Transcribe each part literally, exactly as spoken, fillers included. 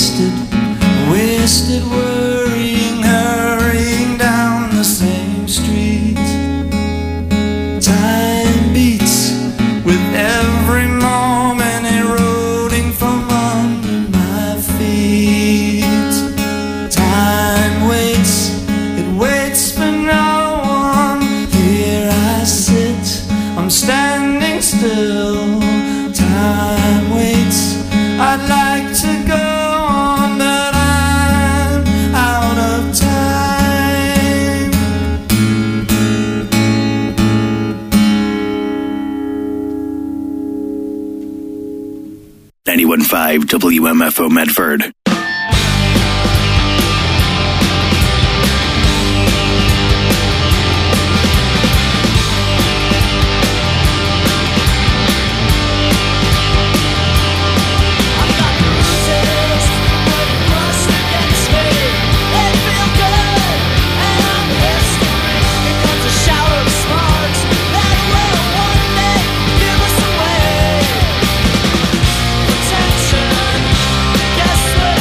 wasted, wasted worrying, hurrying down the same street. Time beats with every moment eroding from under my feet. Time waits, it waits for no one. Here I sit, I'm standing still. Time waits, I'd like to go on, but I'm out of time. ninety-one point five W M F O Medford. Guess what?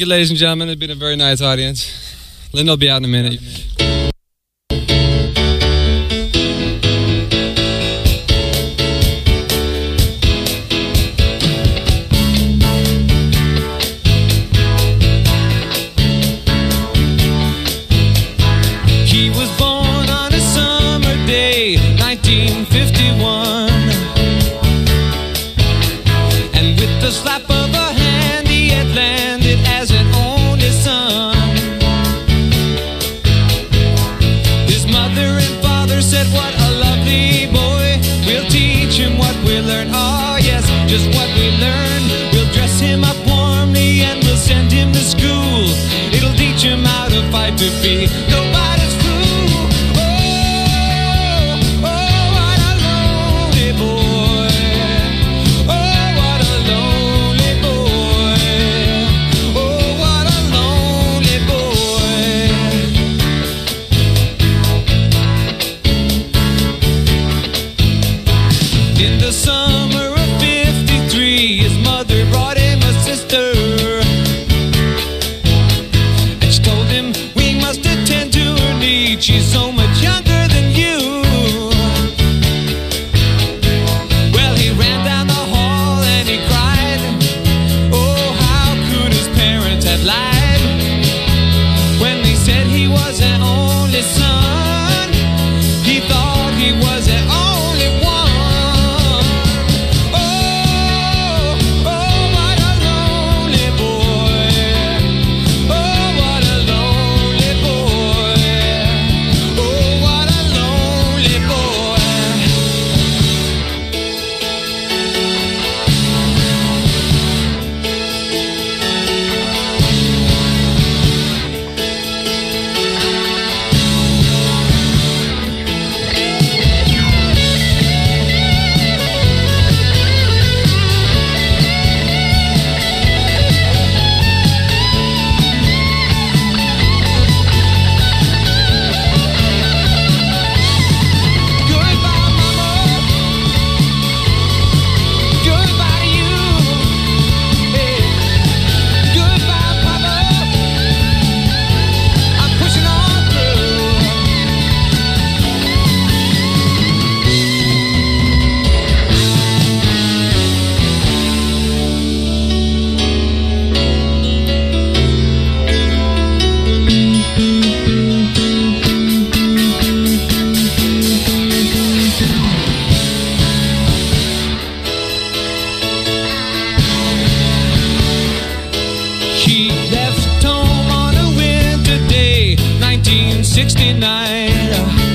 you, ladies and gentlemen. It's been a very nice audience. Linda will be out in a minute. He was born on a summer day, nineteen fifty-one. And with the slap of a hand, he had landed as an only son. His mother and father said, what a lovely boy. We'll teach him what we learn. Oh yes, just what we learn. We'll dress him up warmly and we'll send him to school. It'll teach him how to fight to be nobody's fool. Oh, oh, what a lonely boy. Oh, what a lonely boy. Oh, what a lonely boy. In the summer of fifty-three, his mother brought him a sister. And she told him, we must attend to her needs. She's so much younger than you. Well, he ran down the hall and he cried. Oh, how could his parents have lied when they said he was an only son? He thought he was the only one. Oh, oh, what a lonely boy. Oh, what a lonely boy. Oh, what a lonely boy. Goodbye, mama. Goodbye to you. Hey. Goodbye, papa. I'm pushing on through. She left home on a winter day, nineteen sixty-nine.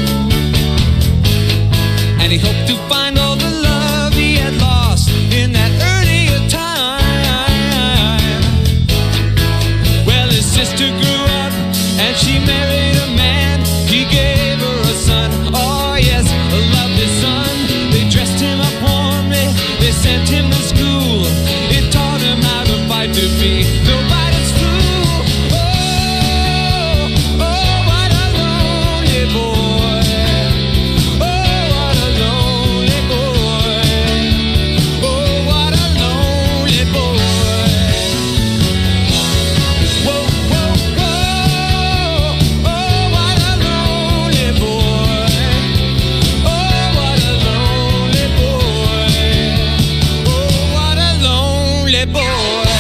And he hoped to find all the love he had lost in that earlier time. Well, his sister grew up and she married a man. He gave her a son, oh yes, a lovely son. They dressed him up warmly, they sent him to school. It taught him how to fight to be nobody's fool. Oh, oh, what a lonely boy. Oh, what a lonely boy. Oh, what a lonely boy. Whoa, whoa, whoa. Oh, what a lonely boy. Oh, what a lonely boy. Oh, what a lonely boy.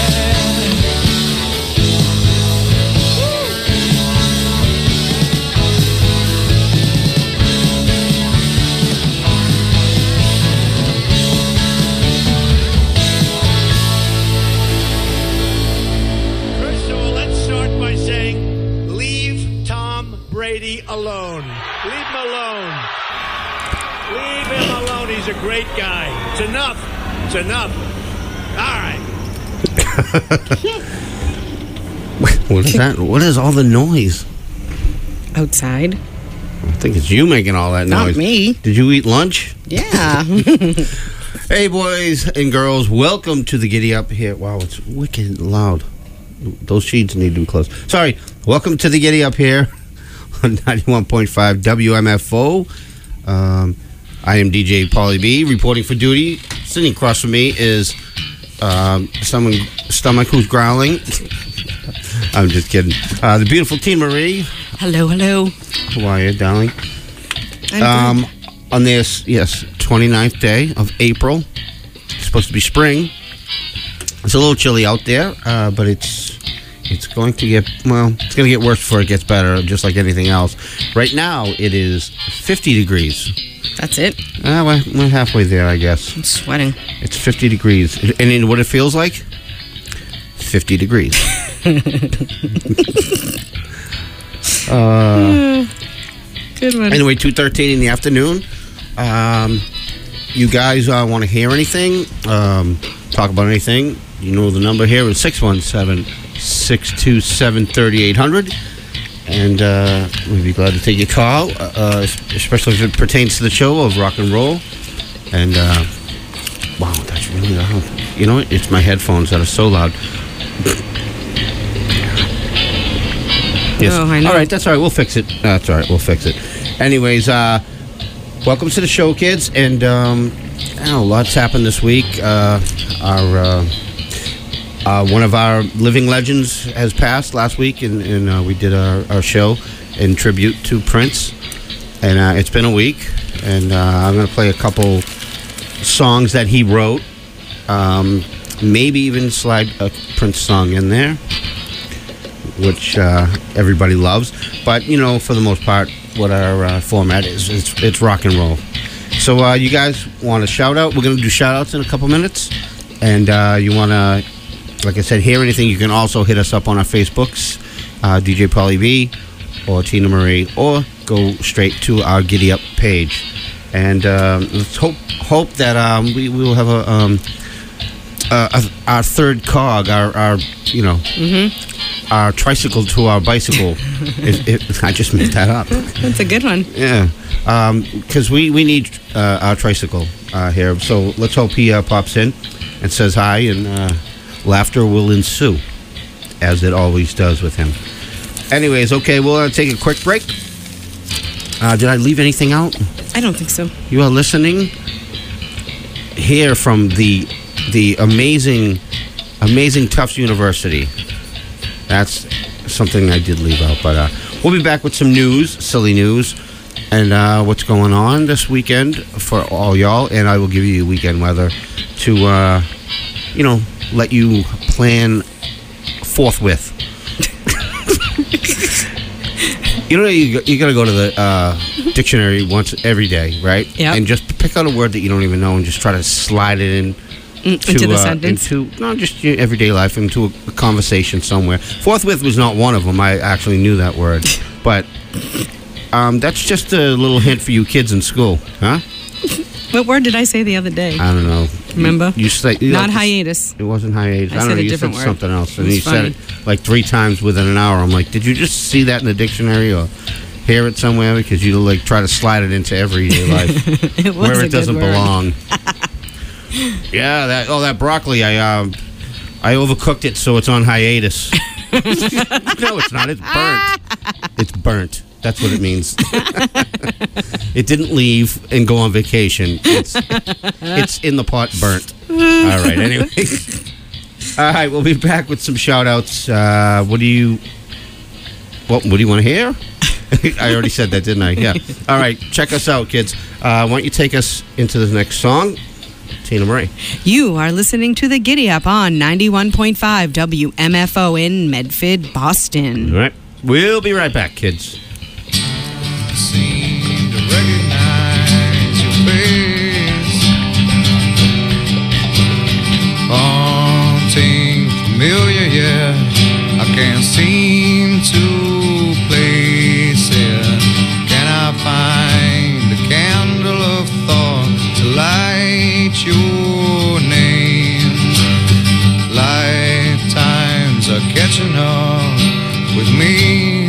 First of all, let's start by saying, leave Tom Brady alone. Leave him alone. Leave him alone. He's a great guy. It's enough. It's enough. All right. What is that? What is all the noise? Outside? I think it's you making all that Not noise. me. Did you eat lunch? Yeah. Hey, boys and girls, welcome to the Giddy Up here. Wow, it's wicked loud. Those sheets need to be closed. Sorry. Welcome to the Giddy Up here on ninety-one point five W M F O. Um, I am D J Paulie B, reporting for duty. Sitting across from me is um, someone stomach who's growling. I'm just kidding. Uh, the beautiful Tina Marie. Hello, hello. How are you, darling? I'm Um, good. on this, yes, twenty-ninth day of April. It's supposed to be spring. It's a little chilly out there, uh, but it's it's going to get, well, it's going to get worse before it gets better, just like anything else. Right now, it is fifty degrees. That's it. Uh, we're, we're halfway there, I guess. I'm sweating. It's fifty degrees. And in what it feels like? fifty degrees. uh, Good one. anyway, two thirteen in the afternoon. Um, you guys uh, want to hear anything? Um, talk about anything? You know the number here is six one seven, six two seven, three eight zero zero. And uh, we'd be glad to take your call, uh, especially if it pertains to the show of rock and roll. And, uh, wow, that's really loud. You know what? It's my headphones that are so loud. Yes. Oh, I know. All right, that's all right. We'll fix it. That's all right. We'll fix it. Anyways, uh, welcome to the show, kids. And um, I don't know, lots happened this week. Uh, our uh, uh, one of our living legends has passed last week, and, and uh, we did our, our show in tribute to Prince. And uh, it's been a week, and uh, I'm going to play a couple songs that he wrote. Um, maybe even slide a Prince song in there, which uh, everybody loves. But, you know, for the most part, what our uh, format is, it's, it's rock and roll. So uh, you guys want a shout-out? We're going to do shout-outs in a couple minutes. And uh, you want to, like I said, hear anything, you can also hit us up on our Facebooks, uh, D J Pauly V or Tina Marie, or go straight to our Giddy Up page. And um, let's hope hope that um, we will have a... Um, Uh, our third cog, our, our you know, mm-hmm. our tricycle to our bicycle. it, it, I just made that up. That's a good one. Yeah, because um, we, we need uh, our tricycle uh, here. So let's hope he uh, pops in and says hi, and uh, laughter will ensue, as it always does with him. Anyways, okay, we'll uh, take a quick break. Uh, did I leave anything out? I don't think so. You are listening here from the... the amazing, amazing Tufts University. That's something I did leave out, but uh, we'll be back with some news, silly news, and uh, what's going on this weekend for all y'all, and I will give you weekend weather to, uh, you know, let you plan forthwith. You know, you, you got to go to the uh, dictionary once every day, right? Yeah. And just pick out a word that you don't even know and just try to slide it in. Mm, To, into the uh, sentence. into not just your everyday life, into a, a conversation somewhere. Forthwith was not one of them. I actually knew that word, but um, that's just a little hint for you kids in school, huh? What word did I say the other day? I don't know. Remember? You, you say you Not know, hiatus. It wasn't hiatus. I I, don't said know. a You different said word. something else, and It was you said funny. it like three times within an hour. I'm like, did you just see that in the dictionary or hear it somewhere? Because you like try to slide it into everyday life It was where a it doesn't good word. belong. Yeah, that oh that broccoli, I um I overcooked it so it's on hiatus. No, it's not. It's burnt. It's burnt. That's what it means. It didn't leave and go on vacation. It's it's in the pot, burnt. All right. Anyway, all right. We'll be back with some shout outs. Uh, what do you what What do you want to hear? I already said that, didn't I? Yeah. All right. Check us out, kids. Uh, why don't you take us into the next song? Tina Marie. You are listening to the Giddy Up on ninety-one point five W M F O in Medford, Boston. All right. We'll be right back, kids. Seem to recognize your face, haunting, familiar, yeah. I can't seem to place it. Can I find a candle of thought to light your name? Lifetimes are catching up with me.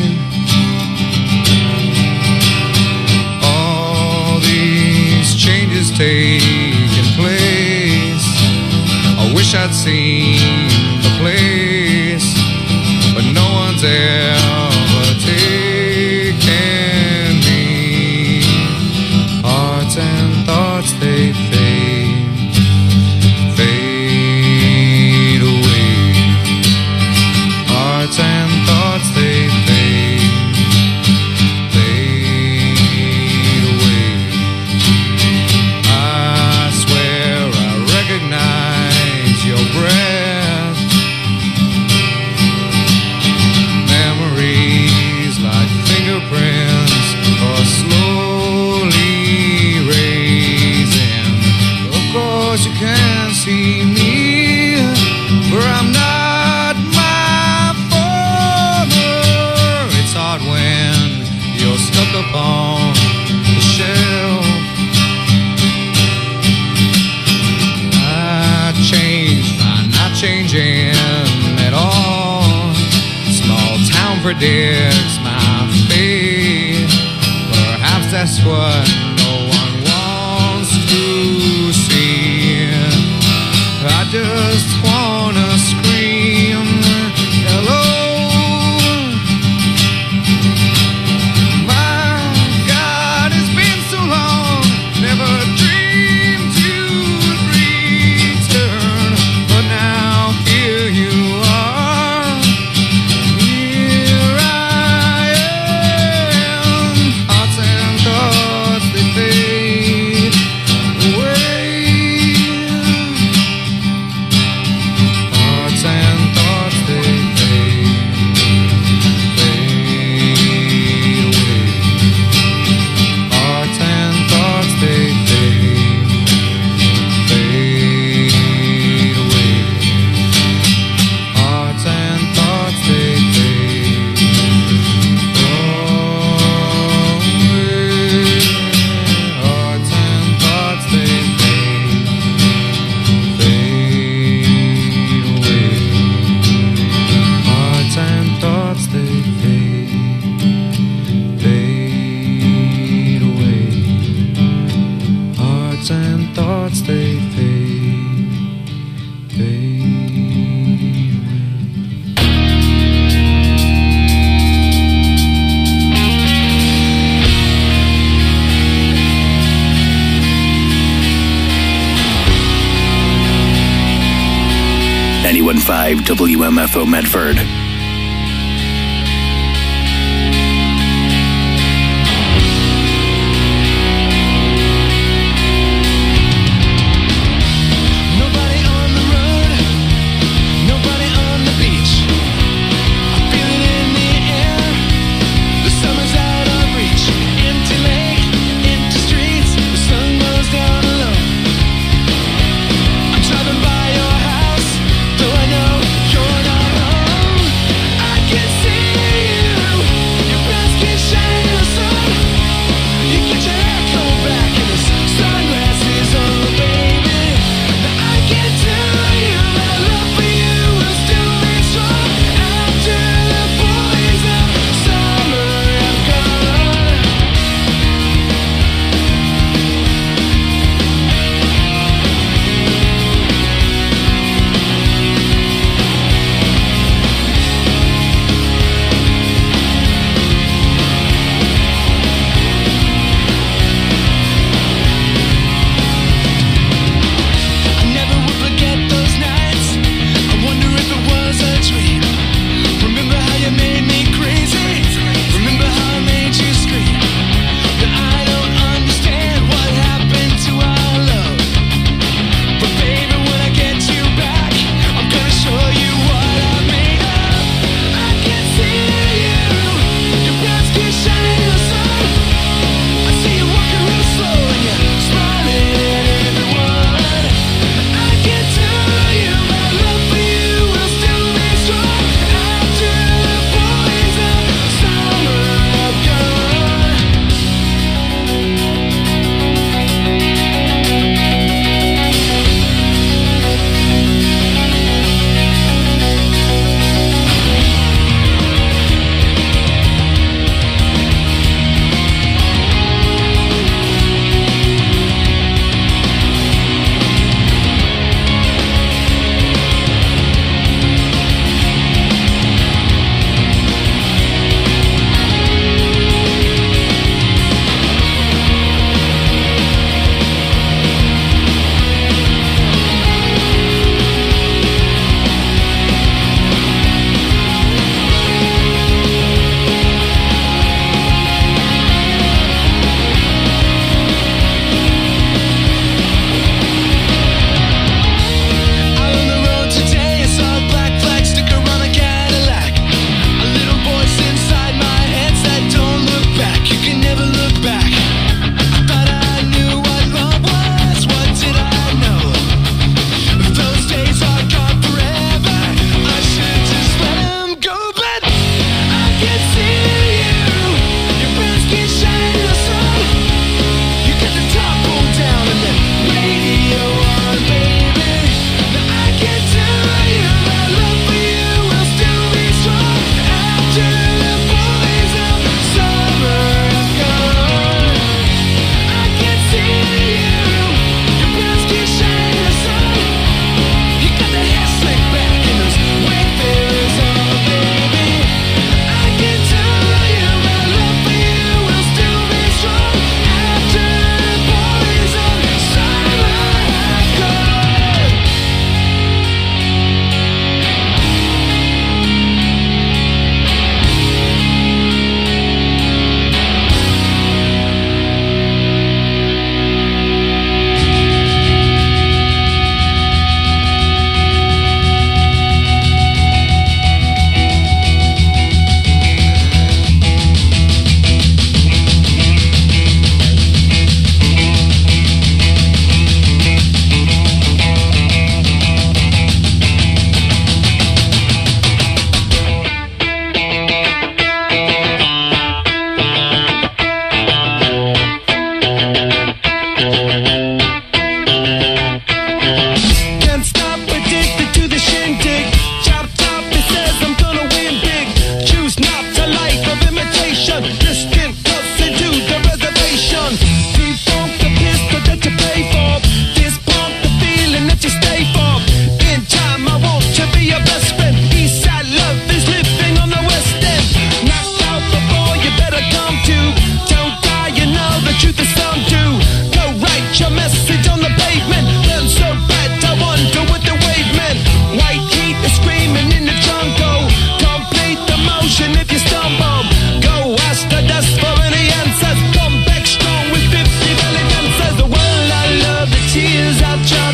All these changes taking place. I wish I'd seen the place, but no one's ever taken me. Hearts and thoughts, they fade, fade away. Hearts and predicts my fate. Perhaps that's what no one wants to see. I just wanna scream hello. My God, it's been so long. Never dreamed you'd return, but now here you are. Here I am. Hearts and thoughts, they fade away. Hearts and thoughts, they fade, fade away. Hearts and thoughts, they fade, fade away. Hearts and thoughts, they fade away. Hearts and thoughts, they fade, fade away. Hearts and thoughts, they fade, fade away. Hearts and thoughts, they fade, fade away. ninety-one point five W M F O Medford. Nobody on the road, nobody on the beach. I feel it in the air, the summer's out of reach. Empty lake, empty streets, the sun goes down low. I'm driving by your house, though I know you're not home.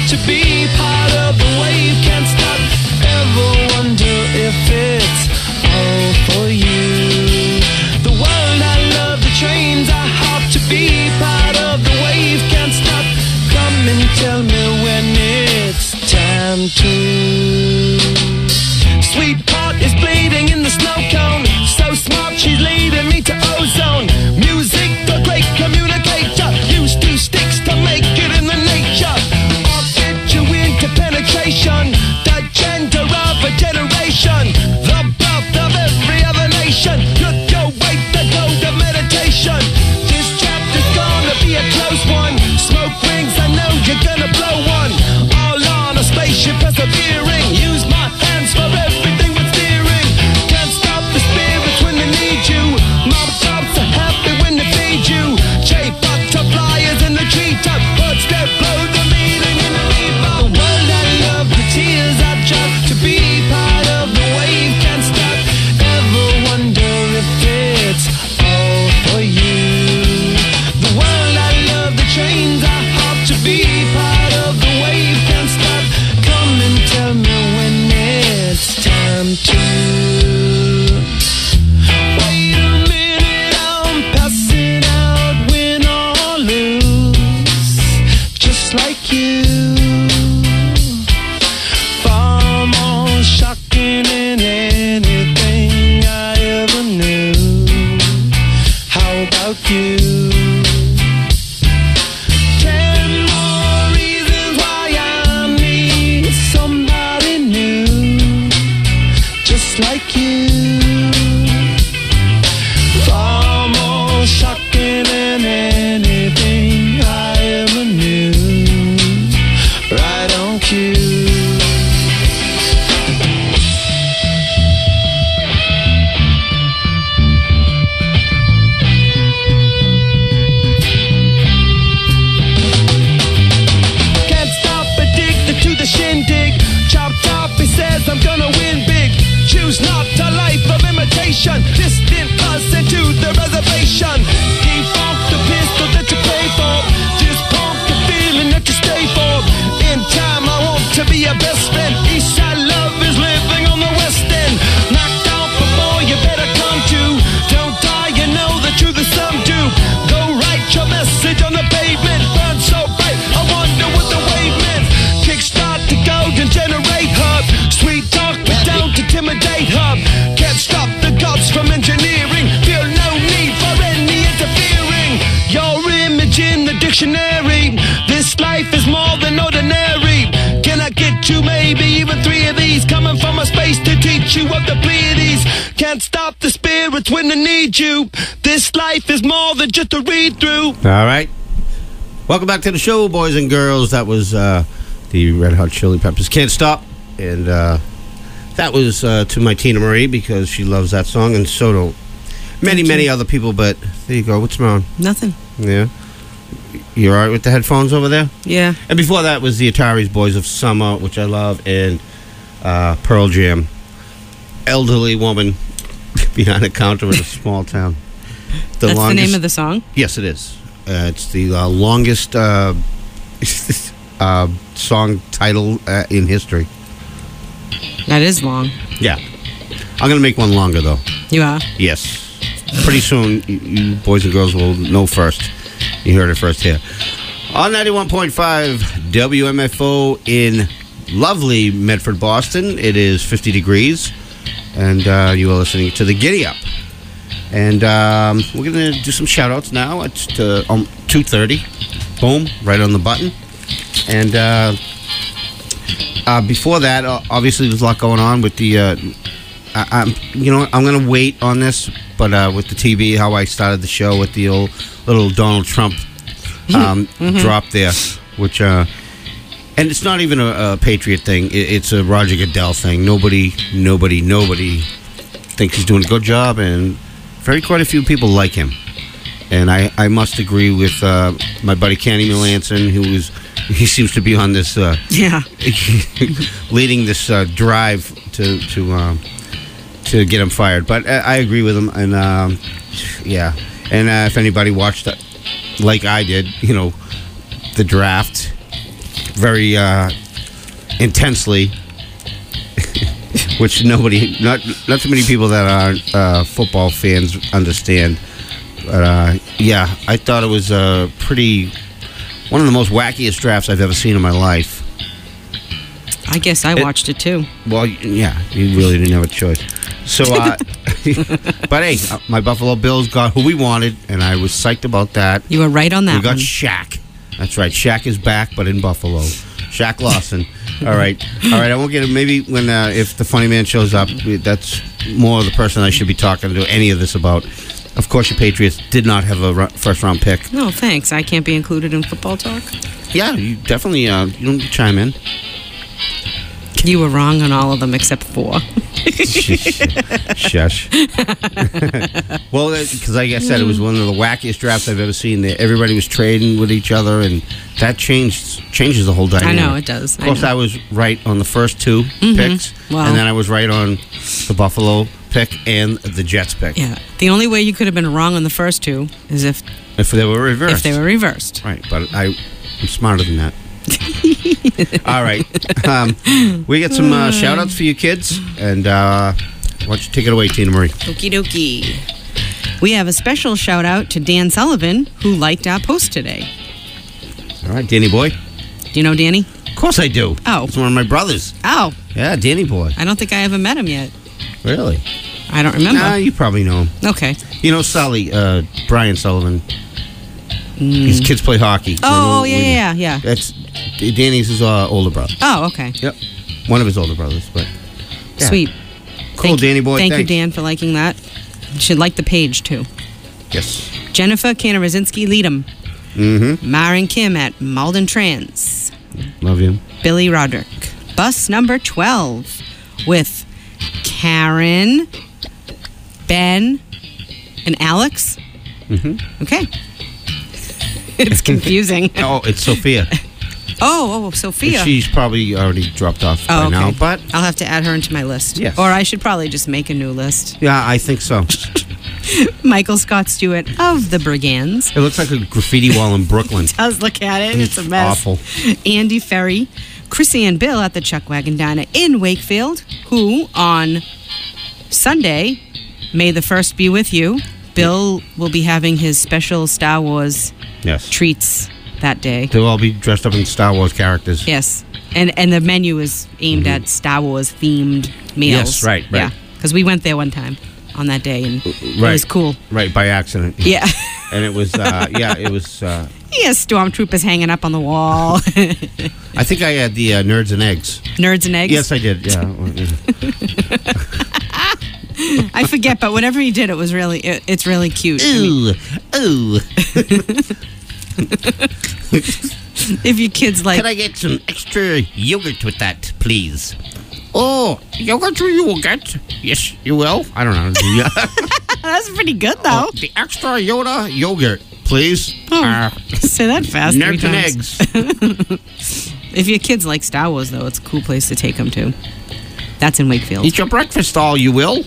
to be part of the wave. Can't stop, ever wonder if it's all for you. The world I love, the trains I hop to be part of the wave. Can't stop, come and tell me when it's time to. Sweetheart is bleeding in the snow cone. So smart, she's leading me to ozone. Music, a great communicator. Use two sticks to make it in the nature. I'll get you into penetration. The gender of a generation. The birth of every other nation. Look your way to go to meditation. This chapter's gonna be a close one. Smoke rings, I know you're gonna blow one. All on a spaceship persevering. Use my hands for everything but steering. Can't stop the spirits when they need you. Mom tops are happy when they feed you. J butterflies in the treetop. Birds that blow the meaning in the leaf. The world I love, the tears I drop to be part of the wave. Can't stop, ever wonder if it's all for you. The world I love, the trains I hop to be part of the wave. Can't stop, come and tell me when it's time to. Wait a minute, I'm passing out, win or lose, just like you. Far more shocking than anything I ever knew. How about you? Ten more reasons why I need somebody new, just like you. Far more shocking than anything I ever knew. Right on cue. Can't stop, addicted to the shindig. Chop top, he says I'm gonna win big. Choose not a life of imitation. Distant us into the reservation. Default the pistol that you pay for. This punk the feeling that you stay for. In time I want to be your best friend. Eastside love is living on the west end. Knocked out before you better come to. Don't die, you know the truth is some do. Go write your message on the pavement. Burn so bright, I wonder what the wave meant. Kickstart the golden generate hub. Sweet talk, but don't intimidate hub. Can't stop the gods from engineering. Feel no need for any interfering. Your image in the dictionary. This life is more than ordinary. Can I get you maybe even three of these? Coming from a space to teach you of the Pleiades. Can't stop the spirits when they need you. This life is more than just a read through. All right. Welcome back to the show, boys and girls. That was uh, the Red Hot Chili Peppers. Can't Stop. And uh, that was uh, to my Tina Marie because she loves that song, and so do many, many other people. But there you go. What's wrong? Nothing. Yeah. You all right with the headphones over there? Yeah. And before that was the Ataris Boys of Summer, which I love, and uh, Pearl Jam. Elderly woman behind a counter in a small town. The That's longest, the name of the song? Yes, it is. Uh, it's the uh, longest uh, uh, song title uh, in history. That is long. Yeah. I'm going to make one longer, though. You are? Yes. Pretty soon, you, you boys and girls will know first. You heard it first here. On ninety-one point five W M F O in lovely Medford, Boston, it is fifty degrees, and uh, you are listening to the Giddy Up. And um, we're going to do some shout-outs now. It's uh, um, two thirty. Boom, right on the button. And uh, uh, before that, uh, obviously, there's a lot going on with the... Uh, I, I'm, you know, I'm going to wait on this, but uh, with the T V, how I started the show with the old little Donald Trump um, mm-hmm. drop there, which... Uh, and it's not even a, a Patriot thing. It, it's a Roger Goodell thing. Nobody, nobody, nobody thinks he's doing a good job, and very quite a few people like him. And I, I must agree with uh, my buddy Kenny Melanson, who is he seems to be on this uh, yeah leading this uh, drive to to um, to get him fired. But I, I agree with him, and um, yeah. And uh, if anybody watched that, like I did, you know, the draft. very uh, intensely, which nobody, not not too many people that aren't uh, football fans understand. But uh, yeah, I thought it was a pretty one of the most wackiest drafts I've ever seen in my life. I guess I watched it too. Well, yeah, you really didn't have a choice. So, uh, but hey, uh, my Buffalo Bills got who we wanted, and I was psyched about that. You were right on that We got one. Shaq. That's right. Shaq is back, but in Buffalo. Shaq Lawson. All right. All right. I won't get it. Maybe when, uh, if the funny man shows up, that's more the person I should be talking to any of this about. Of course, your Patriots did not have a ru- first round pick. No, thanks. I can't be included in football talk. Yeah, you definitely, uh, you don't chime in. You were wrong on all of them except four. Shush. Well, because like I said, it was one of the wackiest drafts I've ever seen. There, everybody was trading with each other, and that changed changes the whole I dynamic. know, it does. Of course, I I, know. was right on the first two picks, Wow. and then I was right on the Buffalo pick and the Jets pick. Yeah. The only way you could have been wrong on the first two is if If they were reversed. if they were reversed. Right, but I, I'm smarter than that. All right. Um, we got some uh, shout outs for you kids, and uh, why don't you take it away, Tina Marie? Okie dokie. We have a special shout out to Dan Sullivan, who liked our post today. All right, Danny Boy. Do you know Danny? Of course I do. Oh. It's one of my brothers. Oh, Yeah, Danny Boy. I don't think I ever met him yet. Really? I don't remember. Nah, you probably know him. Okay. You know Sully, uh, Brian Sullivan. His kids play hockey. Oh, We- yeah, we- yeah, yeah. That's Danny's his uh, older brother. Oh, okay. Yep, one of his older brothers. But yeah. Sweet. Cool, Thank- Danny Boy. Thank thanks. you, Dan, for liking that. You should like the page, too. Yes. Jennifer Kanarazinski Leadham. Mm-hmm. Maren Kim at Malden Trans. Love you. Billy Roderick. Bus number twelve with Karen, Ben, and Alex. Mm-hmm. Okay. It's confusing. Oh, it's Sophia. Oh, oh, Sophia. She's probably already dropped off by oh, okay. now, but I'll have to add her into my list. Yes. Or I should probably just make a new list. yeah, I think so. Michael Scott Stewart of the Brigands. It looks like a graffiti wall in Brooklyn. Does look at it. It's a mess. Awful. Andy Ferry, Chrissy and Bill at the Chuck Wagon Diner in Wakefield, who on Sunday, May the first be with you. Bill will be having his special Star Wars Yes. treats that day. They'll all be dressed up in Star Wars characters. Yes. And and the menu is aimed at Star Wars themed meals. Yes, right, right. Yeah. Because we went there one time on that day and it Right. was cool. Right, by accident. Yeah. And it was, uh, yeah, it was, uh, He has stormtroopers hanging up on the wall. I think I had the uh, Nerds and Eggs. Nerds and eggs. Yes, I did, yeah. Well, yeah. I forget, but whenever he did, it was really, it, it's really cute. I mean, Ooh, ooh. if your kids like, Can I get some extra yogurt with that, please? Oh, yogurt or yogurt? Yes, you will. I don't know. Yeah. that's pretty good though. Oh, the extra Yoda yogurt, please. Oh, Uh, say that fast. three Nerds and times. eggs. If your kids like Star Wars, though, it's a cool place to take them to. That's in Wakefield. Eat your breakfast all, you will.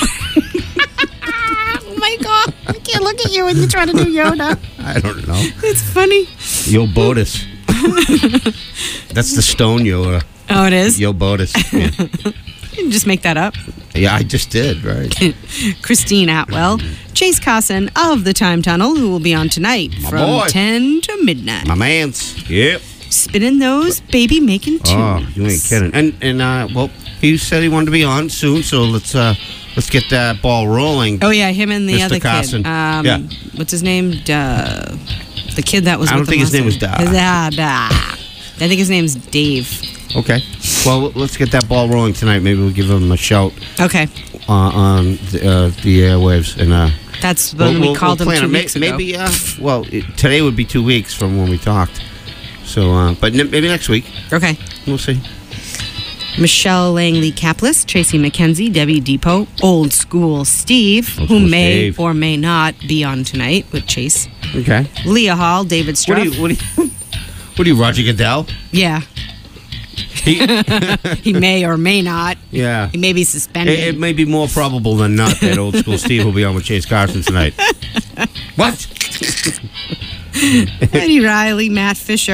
Oh my God! I can't look at you when you try to do Yoda. I don't know. It's funny. Yo Botus. That's the stone Yoda. Oh, it is. Yo Botus. Yeah. You can just make that up. Yeah, I just did, right. Christine Atwell, Chase Carson of the Time Tunnel, who will be on tonight My from boy. ten to midnight. My man's. Yep. Spinning those baby making tunes. Oh, you ain't kidding. And and uh, well, he said he wanted to be on soon, so let's uh let's get that ball rolling. Oh yeah, him and the Mister other Carson. kid. Um, Yeah. What's his name? Duh. The kid that was. I don't with think him his name was last Da. time. Da, da. I think his name's Dave. Okay. Well, let's get that ball rolling tonight. Maybe we'll give him a shout Okay, uh, on the, uh, the airwaves. And uh, that's when we called him plan two it. May- weeks ago. Maybe. Uh, well, it, today would be two weeks from when we talked. So, uh, but n- maybe next week Okay. we'll see. Michelle Langley Caplis, Tracy McKenzie, Debbie Depot, Old School Steve, Old who School may Steve. or may not be on tonight with Chase. Okay. Leah Hall, David What Struff. do you? What do you? What are you, Roger Goodell? Yeah, He, he may or may not. yeah. He may be suspended. It, it may be more probable than not that Old School Steve will be on with Chase Carson tonight. What? Eddie Riley, Matt Fisher,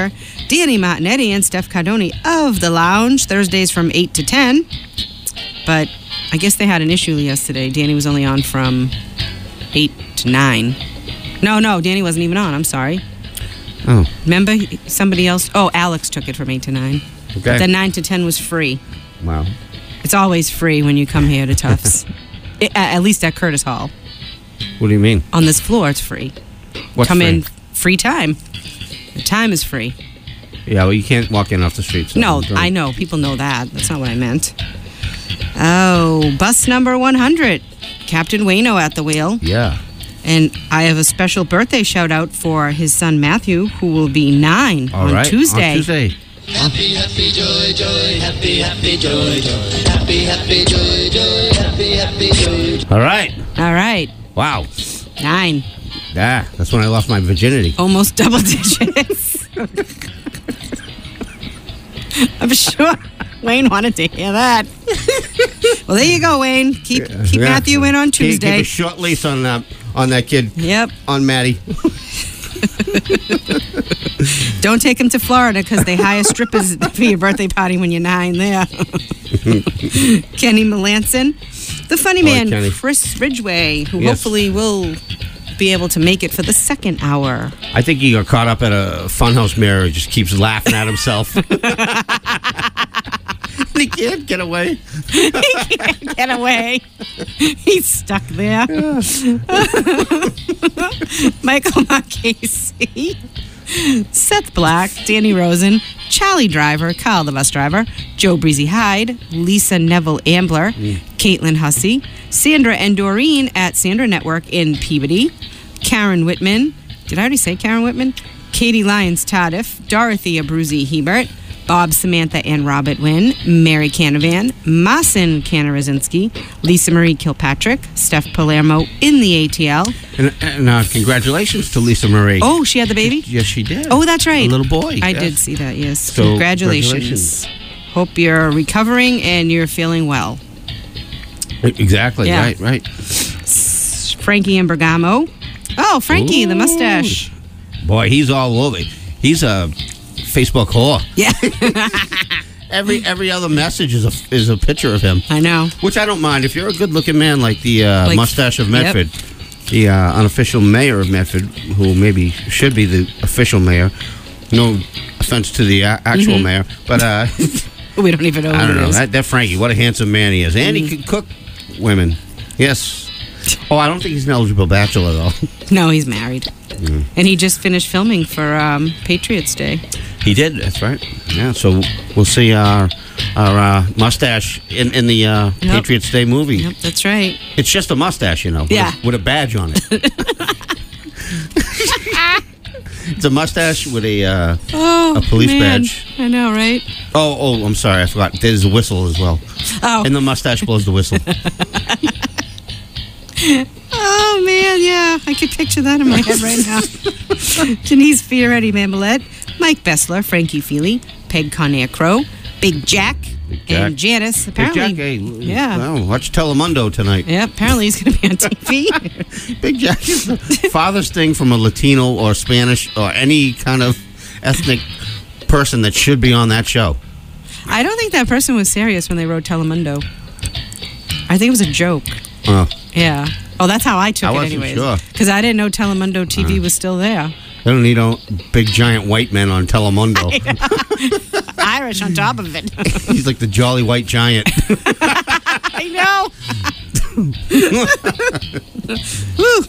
Danny Martinetti and Steph Cardoni of the Lounge, Thursdays from eight to ten. But I guess they had an issue yesterday. Danny was only on from eight to nine. No, no, Danny wasn't even on. I'm sorry. Oh. Remember somebody else? Oh, Alex took it from eight to nine. Okay. But then nine to ten was free. Wow. It's always free when you come here to Tufts. It, at least at Curtis Hall. What do you mean? On this floor, it's free. What's come free? in, free time. The time is free. Yeah, well, you can't walk in off the streets. No, I know. People know that. That's not what I meant. Oh, bus number one hundred. Captain Wayno at the wheel. Yeah. And I have a special birthday shout out for his son Matthew, who will be nine All on right. Tuesday. On Tuesday. Happy, happy, joy, joy, happy, happy, joy, joy, happy, happy, joy, joy, happy, happy, joy. All right. All right. Wow. Nine. Yeah, that's when I lost my virginity. Almost double digits. I'm sure Wayne wanted to hear that. Well, there you go, Wayne. Keep keep Yeah. Matthew in on Keep- Keep Tuesday. a short lease on that on that kid. Yep. On Maddie. Don't take him to Florida because they hire strippers for your birthday party when you're nine there. Kenny Melanson. The funny All right, man, Kenny. Chris Ridgway, who Yes. hopefully will be able to make it for the second hour. I think he got caught up at a funhouse mirror. He just keeps laughing at himself. He can't get away. He can't get away. He's stuck there. Michael Marchese, Seth Black, Danny Rosen, Charlie Driver, Kyle the bus driver, Joe Breezy Hyde, Lisa Neville Ambler, Caitlin Hussey, Sandra and Doreen at Sandra Network in Peabody, Karen Whitman. Did I already say Karen Whitman? Katie Lyons Tardif, Dorothy Abruzzi Hebert, Bob, Samantha, and Robert Wynn, Mary Canavan, Masin Kanarazinski, Lisa Marie Kilpatrick, Steph Palermo in the A T L. And, and uh, congratulations to Lisa Marie. Oh, she had the baby? Yes, she did. Oh, that's right. A little boy. I yes. did see that, yes. So, congratulations. congratulations. Hope you're recovering and you're feeling well. Exactly. Yeah. Right, right. Frankie and Bergamo. Oh, Frankie, the Ooh. mustache. Boy, he's all over. He's a Facebook whore. Yeah, Every every other message is a is a picture of him, I know. which I don't mind. If you're a good looking man like the uh, Like- mustache of yep. Medford, the uh, unofficial mayor of Medford, who maybe should be the official mayor. No offense to the a- actual Mm-hmm. mayor, but uh, We don't even know I who don't it know. is. That, that Frankie, what a handsome man he is. And Mm-hmm. he can cook women. Yes. Oh, I don't think he's an eligible bachelor, though. No, he's married. And he just finished filming for um, Patriots Day. He did, that's right. Yeah, so we'll see our, our uh, mustache in, in the uh, Yep. Patriots Day movie. Yep, that's right. It's just a mustache, you know, with, Yeah. a, with a badge on it. It's a mustache with a uh, Oh, a police man. badge. I know, right? Oh, oh, I'm sorry, I forgot. There's a whistle as well. Oh, And the mustache blows the whistle. oh man, yeah. I could picture that in my head right now. Denise Fioretti Mammalette, Mike Bessler, Frankie Feely, Peg Conair Crow, Big Jack, Big Jack. and Janice. Hey, Apparently, Jack, hey, yeah. well, watch Telemundo tonight. Yeah, apparently he's going to be on T V. Big Jack is the farthest thing from a Latino or Spanish or any kind of ethnic person that should be on that show. I don't think that person was serious when they wrote Telemundo. I think it was a joke. Uh, Yeah. Oh, that's how I took I it wasn't anyways. sure. Because I didn't know Telemundo T V was still there. they don't need no big giant white men on Telemundo. Irish on top of it. He's like the jolly white giant. I know. Woo.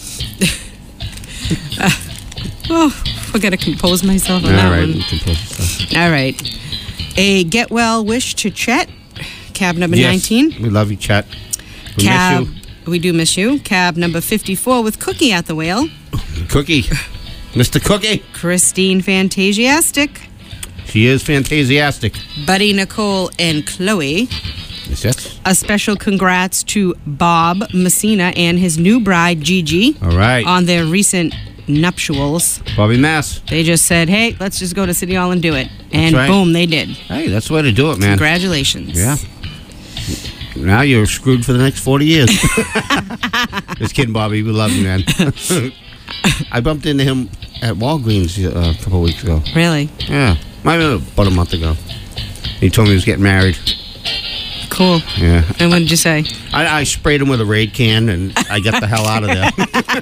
Uh, oh, I got to compose myself on All that right, one. you can post stuff. All right. A get well wish to Chet, cab number Yes, nineteen. we love you, Chet. We Cab, miss we do miss you. Cab number fifty-four with Cookie at the wheel. you. Cookie. Mister Cookie. Christine Fantasiastic, She is fantasiastic. Buddy Nicole, and Chloe. Yes, yes. A special congrats to Bob Messina and his new bride, Gigi, All right. on their recent nuptials. Bobby Mass. They just said, hey, let's just go to City Hall and do it. And right. boom, they did. Hey, that's the way to do it, man. Congratulations. Yeah. Now you're screwed for the next forty years. Just kidding, Bobby. We love you, man. I bumped into him at Walgreens uh, a couple of weeks ago. Really? Yeah, might have been about a month ago. He told me he was getting married. Cool. Yeah. And what did you say? I, I sprayed him with a Raid can, and I got the hell out of there.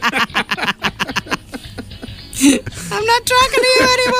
I'm not talking to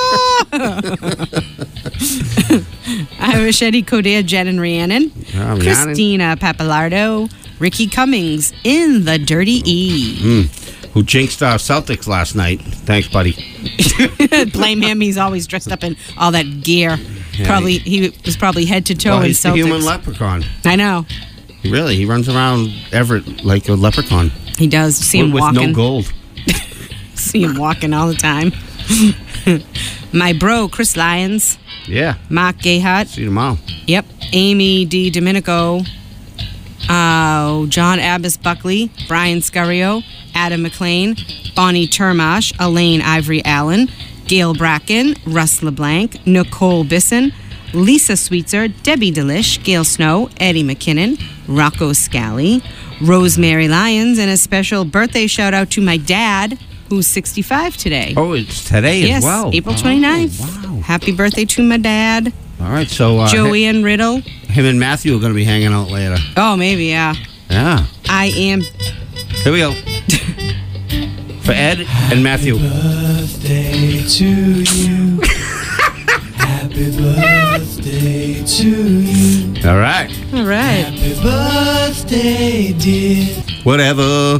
you anymore. I wish Eddie Coder, Jen and Rhiannon. Oh, Christina Papalardo. Ricky Cummings in the Dirty E. Mm. Who jinxed our Celtics last night. Thanks, buddy. Blame him. He's always dressed up in all that gear. Yeah, probably he was probably head to toe Well, in he's the Celtics. human leprechaun. I know. Really, he runs around Everett like a leprechaun. He does. See him with walking. no gold. See him walking all the time. My bro, Chris Lyons. Yeah. Mark Gayhart. See you tomorrow. Yep. Amy D. Domenico. Uh, John Abbas Buckley. Brian Scario. Adam McLean. Bonnie Termash. Elaine Ivory Allen. Gail Bracken. Russ LeBlanc. Nicole Bisson. Lisa Sweetser. Debbie Delish. Gail Snow. Eddie McKinnon. Rocco Scally. Rosemary Lyons. And a special birthday shout out to my dad, who's sixty-five today. Oh, it's today yes, as well. April twenty-ninth. Oh, wow. Happy birthday to my dad. All right, so uh, Joanne Riddle. him and Matthew are going to be hanging out later. Oh, maybe, yeah. Yeah. I am. Here we go. For Ed and Matthew. Birthday to you. Happy birthday to you. All right. All right. Happy birthday, dear. Whatever.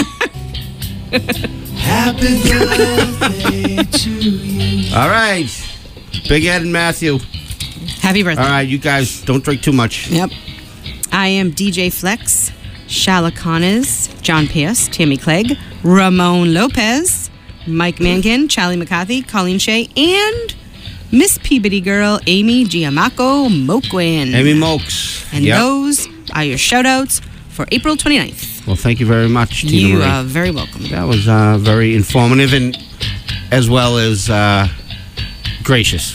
Happy birthday to you. All right. Big Ed and Matthew. Happy birthday. All right, you guys don't drink too much. Yep. I am D J Flex, Shala Connors, John Pierce, Tammy Clegg, Ramon Lopez, Mike Mankin, Charlie McCarthy, Colleen Shea, and Miss Peabody Girl, Amy Giamacco Moquin. Amy Mokes. And Yep. those are your shout-outs for April twenty-ninth. Well, thank you very much, Tina You Marie. are very welcome. That was uh, very informative and as well as uh, gracious.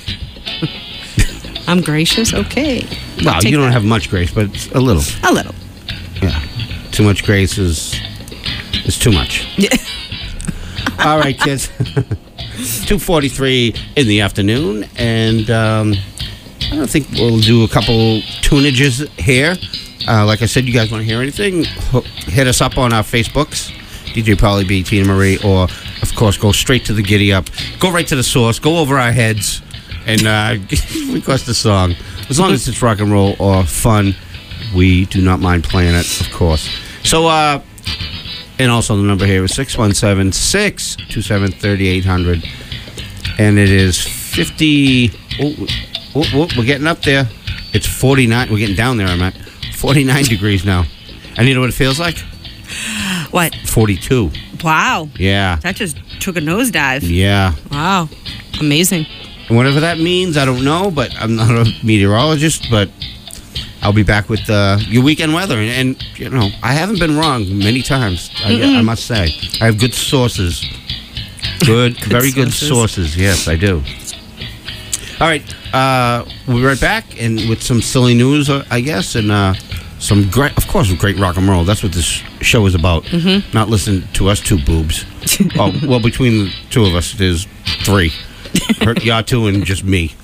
I'm gracious. Okay. Well, Take you don't that. have much grace, but it's a little. A little. Yeah. Too much grace is is too much. All right, kids. two forty-three in the afternoon, and um, I don't think we'll do a couple tunages here. Uh, like I said, you guys want to hear anything, h- hit us up on our Facebooks, D J Pauly B, Tina Marie, or, of course, go straight to the Giddy Up. Go right to the source. Go over our heads and uh, request a song. As long as it's rock and roll or fun, we do not mind playing it, of course. So, uh, and also the number here is six one seven, six two seven, three eight zero zero. And it is fifty... Oh, oh, oh, we're getting up there. It's forty-nine. We're getting down there, I'm at. forty-nine degrees now. And you know what it feels like? What? forty-two. Wow. Yeah. That just took a nosedive. Yeah. Wow. Amazing. And whatever that means, I don't know, but I'm not a meteorologist, but I'll be back with uh, your weekend weather. And, and, you know, I haven't been wrong many times, I, I must say. I have good sources. Good, Good very good sources. sources. Yes, I do. All right. Uh, we'll be right back and with some silly news, uh, I guess, and uh, some great, of course, great rock and roll. That's what this show is about. Mm-hmm. Not listen to us two boobs. oh, well, between the two of us, there's three. Y'all two and just me.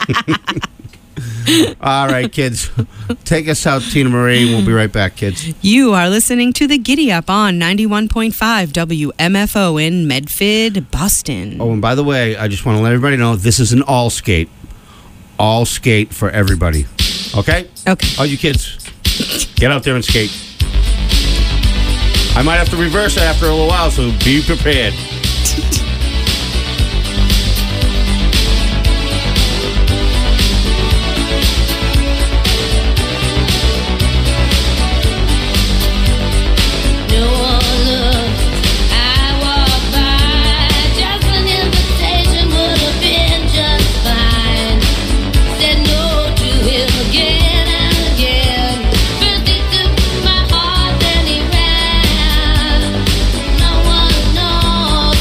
All right, kids. Take us out, Tina Marie. We'll be right back, kids. You are listening to the Giddy Up on ninety-one point five W M F O in Medford, Boston. Oh, and by the way, I just want to let everybody know this is an all skate. All skate for everybody. Okay? Okay. All you kids, get out there and skate. I might have to reverse it after a little while, so be prepared. No one knows.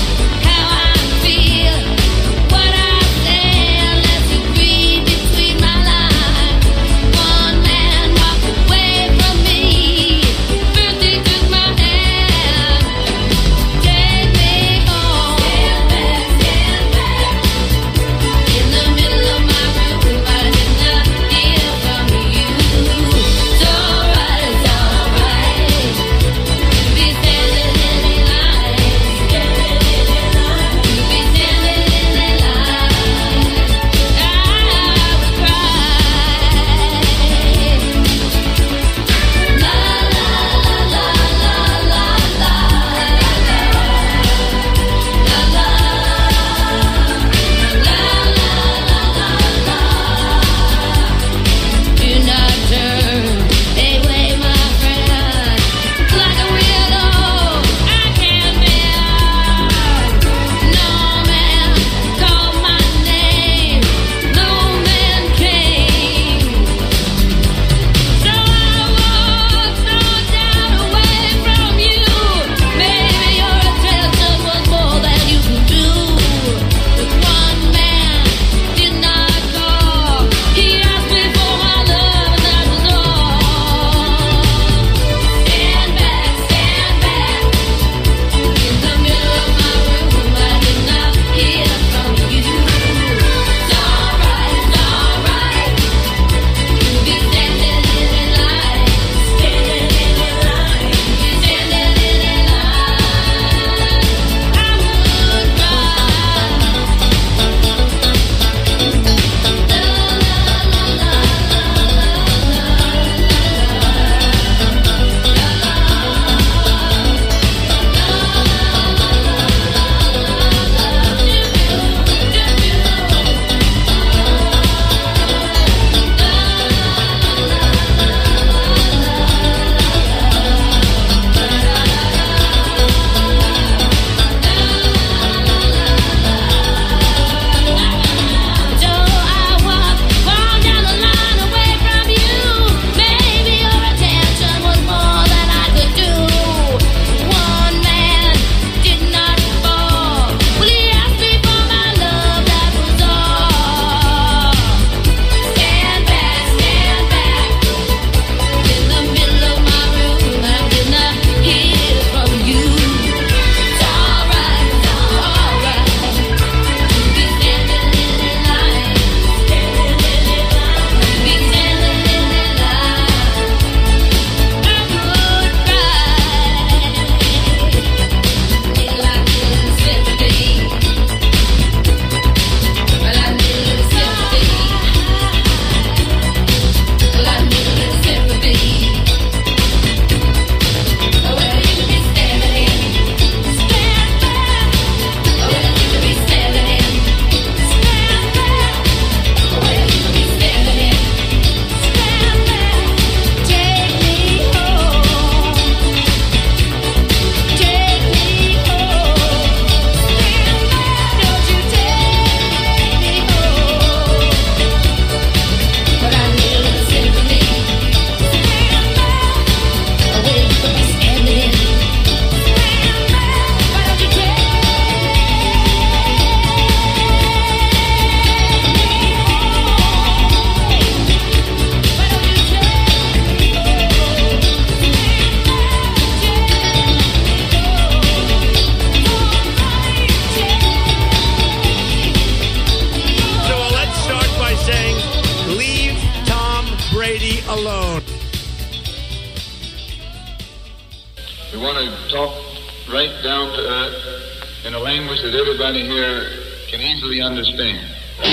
want to talk right down to earth in a language that everybody here can easily understand.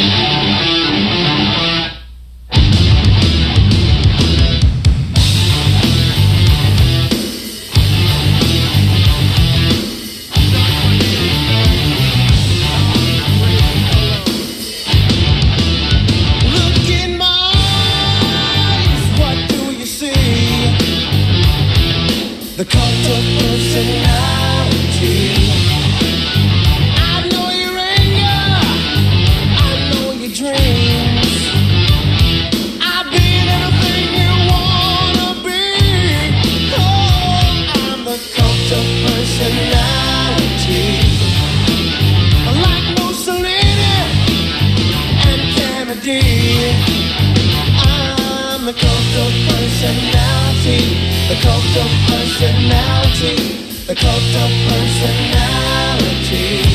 The cult of personality. I know your anger, I know your dreams. I've been anything you wanna be. Oh, I'm the cult of personality. Like Mussolini and Kennedy, I'm the cult of personality. The cult of personality, the cult of personality.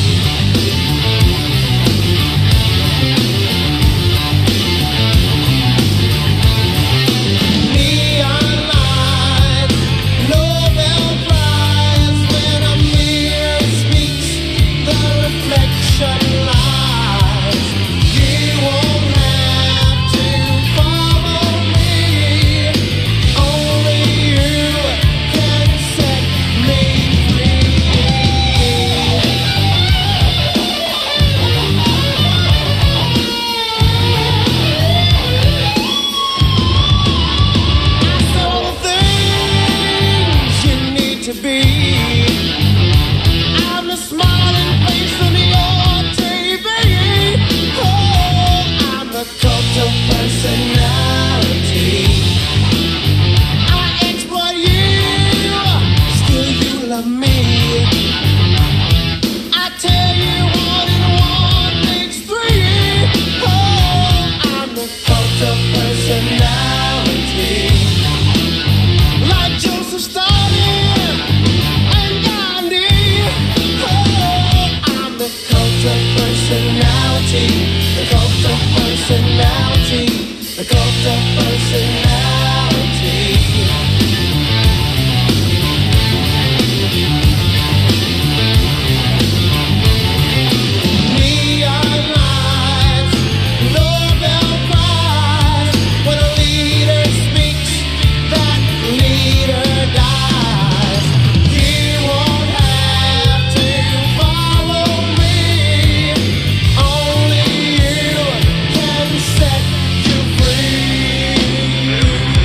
Neon lights, Nobel Prize, when a mirror speaks, the reflection lies. You won't have to follow me, only you can set me free. After all the things you need to be, I'm the smiling face on your T V. Oh, I'm the cult of personality. I exploit you, still you love me. I tell you one and one makes three. Oh, I'm the cult of personality. Like Joseph Stalin and Gandhi. Oh, I'm the cult of personality. The cult of personality. The cult of personality. Neon lights, Nobel Prize. When a leader speaks, that leader dies. You won't have to follow me, only you can set you free.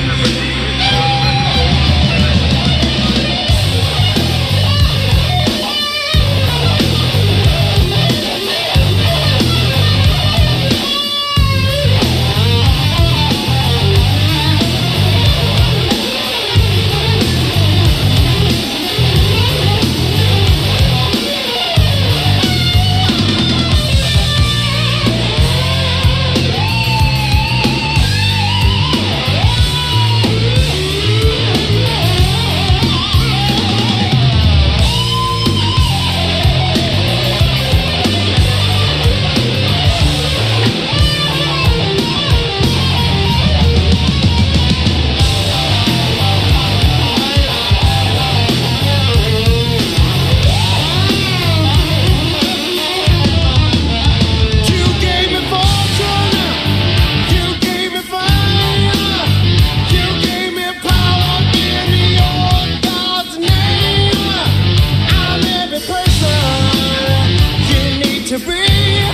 You gave me fortune, you gave me fire, you gave me power in your God's name. I'm every person you need to be.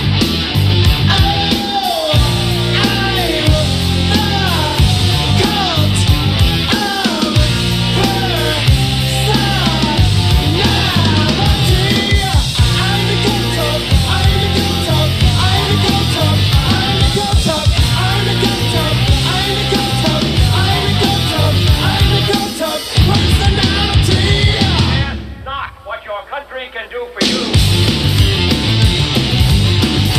Oh, I'm the cult of personality. I'm the cult of, I'm the cult of, I'm the cult of, I'm the cult of, I'm the cult of, I'm the cult of, I'm the cult of, I'm the cult of personality. Ask not what your country can do for you.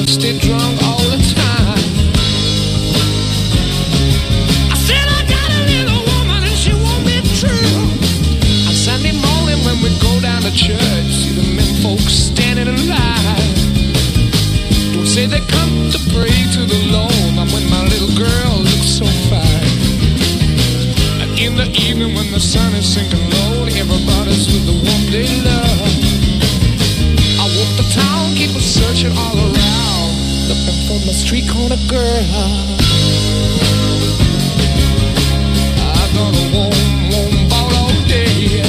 stay drunk all the time. I said I got a little woman and she won't be true. On Sunday morning when we go down to church, see the men folks standing in line. Don't say they come to pray to the Lord, but when my little girl looks so fine. And in the evening when the sun is sinking low, everybody's with the one they love. I walk the town, keep a searching all around, looking for my street corner girl. I got a warm, warm ball all day.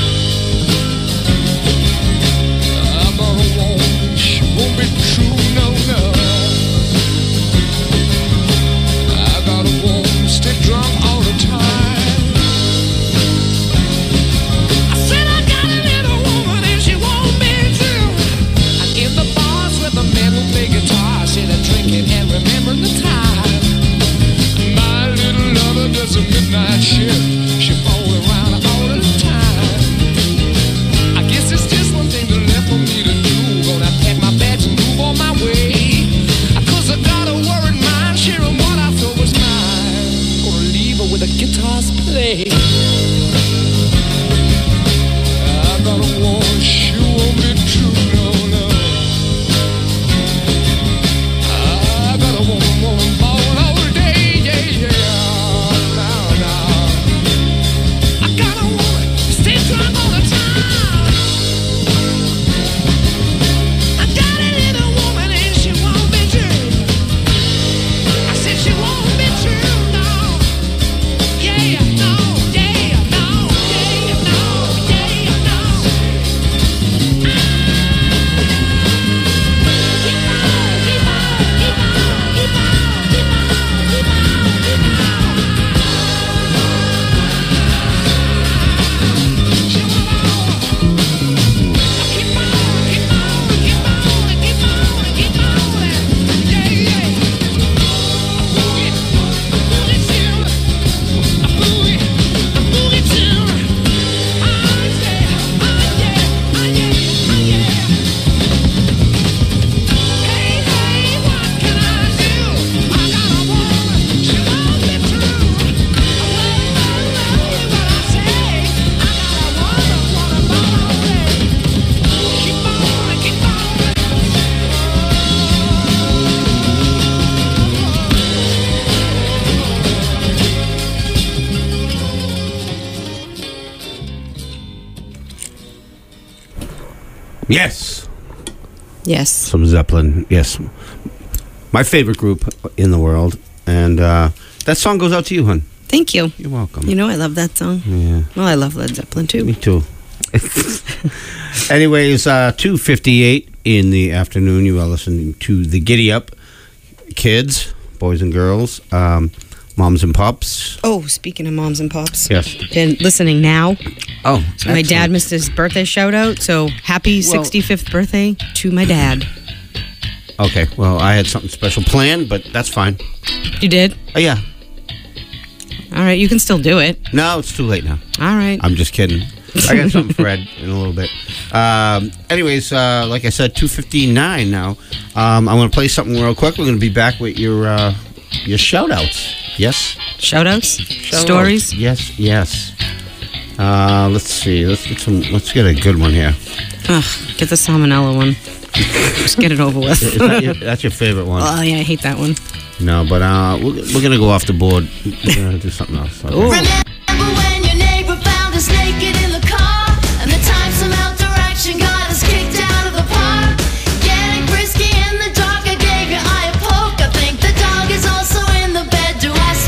I got a warm, she won't be true, no, no. I got a warm, stay drunk all the time. I said I got a little woman and she won't be true. And in the bars where the men who play guitar, sit and drinking and remember the time. My little lover does a midnight shift. She falls around all the time. I guess it's just one thing left for me to do. Gonna pack my bags and move on my way. Cause I got a worried mind, sharing what I thought was mine. Gonna leave her with the guitars play. I got a woman, she won't be true, no, no. I got a woman, woman, ball all day, yeah, yeah. Now, now. I got a woman, stay drunk all the time. I got a little woman and she won't be true. I said she won't be true, no. Yeah, no, yeah, no, yeah, no, yeah, no. Yes. Yes. Some Zeppelin. Yes. My favorite group in the world. And uh, that song goes out to you, hon. Thank you. You're welcome. You know I love that song. Yeah. Well, I love Led Zeppelin too. Me too. Anyways, uh, two fifty-eight in the afternoon. You are listening to the Giddy Up. Kids, boys and girls, um, moms and pups. Oh, speaking of moms and pops. Yes. Been listening now. Oh, So my dad missed his birthday shout out. So happy Well- sixty-fifth birthday to my dad. Okay, well, I had something special planned, but that's fine. You did? Oh, yeah. All right, you can still do it. No, it's too late now. All right. I'm just kidding. I got something for Ed in a little bit. Um, anyways, uh, like I said, two fifty-nine now. Um, I'm going to play something real quick. We're going to be back with your uh, your shout-outs. Yes? Shout outs? Shout-outs. Stories? Yes, yes. Uh, let's see. Let's get some. Let's get a good one here. Ugh, get the salmonella one. Just get it over with. Is that your, that's your favorite one? Oh, yeah, I hate that one. No, but uh, we're, we're going to go off the board. We're going to do something else. Okay. Ooh.